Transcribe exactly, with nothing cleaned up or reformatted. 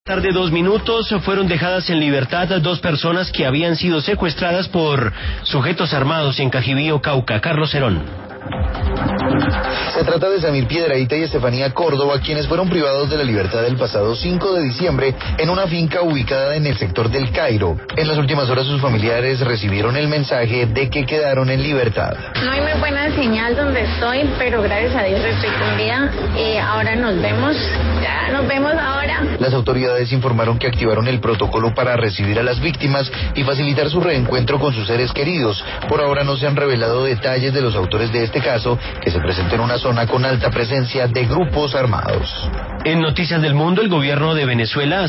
Tarde dos minutos, fueron dejadas en libertad dos personas que habían sido secuestradas por sujetos armados en Cajibío, Cauca. Carlos Herón. Se trata de Samir Piedrahita y Estefanía Córdoba, quienes fueron privados de la libertad el pasado cinco de diciembre en una finca ubicada en el sector del Cairo. En las últimas horas sus familiares recibieron el mensaje de que quedaron en libertad. No hay muy buena señal donde estoy, pero gracias a Dios estoy con vida. Eh, ahora nos vemos, ya nos vemos ahora. Las autoridades informaron que activaron el protocolo para recibir a las víctimas y facilitar su reencuentro con sus seres queridos. Por ahora no se han revelado detalles de los autores de este caso, que se presentó en una zona con alta presencia de grupos armados. En Noticias del Mundo, el gobierno de Venezuela